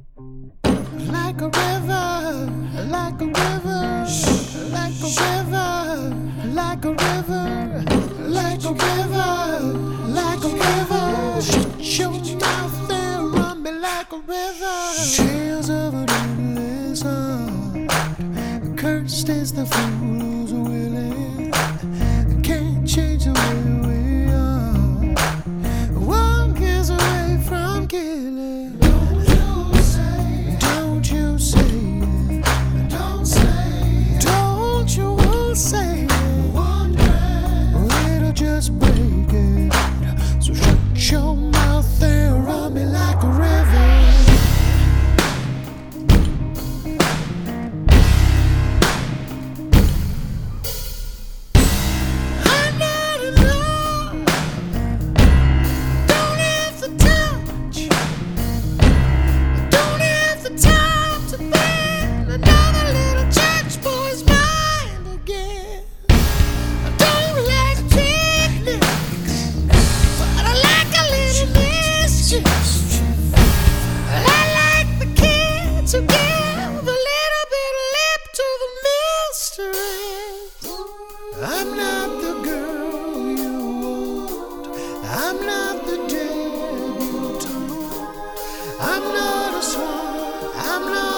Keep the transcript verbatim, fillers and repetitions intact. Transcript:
Like a river, like a river, like a river, like a river, like a river, like a river. Shut your mouth and run me like a river. Tales of a ruthless heart. Cursed is the fool who's willing. Can't change the way we are. One kiss away from killing. Say one day it'll just break it. So shut your mouth and run me like a river. I'm not alone. Don't have the touch. Don't have the time to bend another little church boy's mind again. I don't like picnics, but I like a little mischief. I like the kids who give a little bit of lip to the mystery. I'm not the girl you want. I'm not the debutante. I'm not a swan. I'm not